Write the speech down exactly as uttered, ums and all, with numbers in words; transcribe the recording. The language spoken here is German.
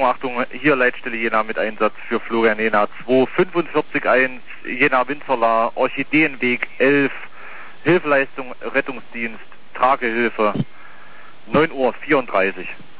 Achtung, Achtung, hier Leitstelle Jena mit Einsatz für Florian Jena. zwei fünf vier eins, Jena Winzerla, Orchideenweg elf, Hilfeleistung, Rettungsdienst, Tragehilfe, neun Uhr vierunddreißig.